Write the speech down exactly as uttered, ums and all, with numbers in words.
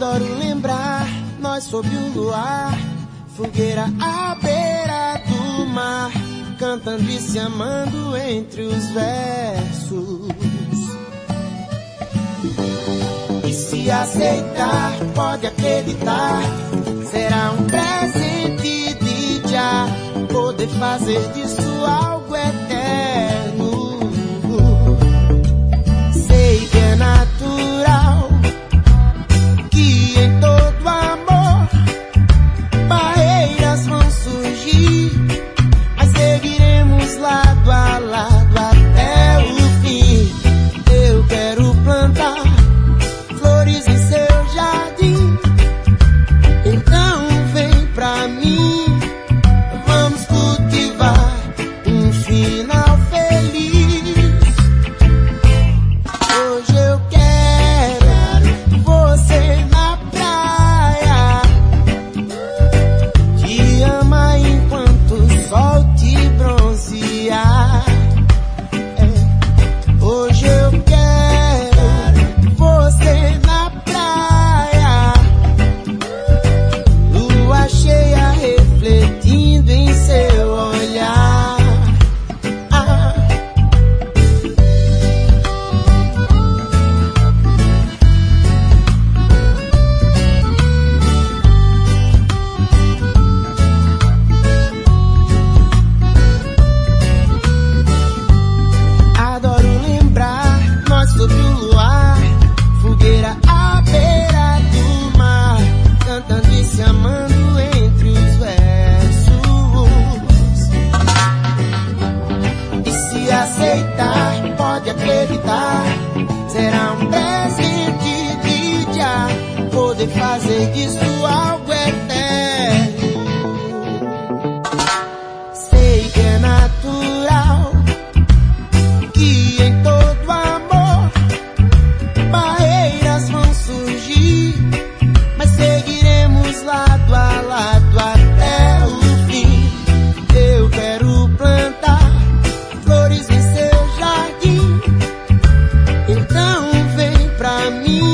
Adoro lembrar, nós sob o luar, fogueira à beira do mar, cantando e se amando entre os versos. E se aceitar, pode acreditar, será um presente de já, poder fazer disso algo eterno. Sei que é natural que em todo amor barreiras vão surgir, mas seguiremos lado a lado até o fim. Eu quero plantar flores em seu jardim, então vem pra mim, vamos cultivar um final feliz. Hoje eu quero você na praia, te ama enquanto o sol te bronzear. É. Hoje eu quero você na praia, lua cheia refletindo em seu olhar. Ah. Adoro lembrar, nós sob o luar, fogueira à beira do mar, cantando e se amando entre os versos. E se aceitar, pode acreditar, será um presente de já, poder fazer disso algo eterno. Sei que é natural que em todo amor barreiras vão surgir, mas seguiremos lado a lado até o fim. Eu quero plantar flores em seu jardim, então vem pra mim,